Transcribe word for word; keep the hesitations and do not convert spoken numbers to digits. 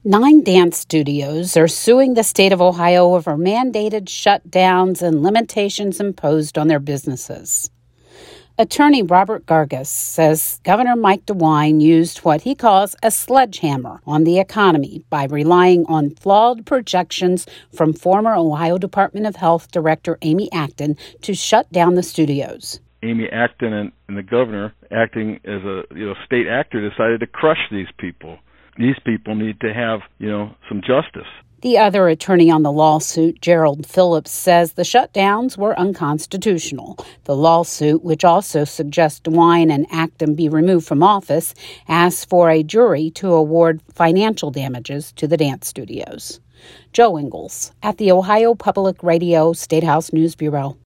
Nine dance studios are suing the state of Ohio over mandated shutdowns and limitations imposed on their businesses. Attorney Robert Gargas says Governor Mike DeWine used what he calls a sledgehammer on the economy by relying on flawed projections from former Ohio Department of Health Director Amy Acton to shut down the studios. Amy Acton and, and the governor, acting as a you know state actor, decided to crush these people. These people need to have, you know, some justice. The other attorney on the lawsuit, Gerald Phillips, says the shutdowns were unconstitutional. The lawsuit, which also suggests DeWine and Acton be removed from office, asks for a jury to award financial damages to the dance studios. Joe Ingles at the Ohio Public Radio State House News Bureau.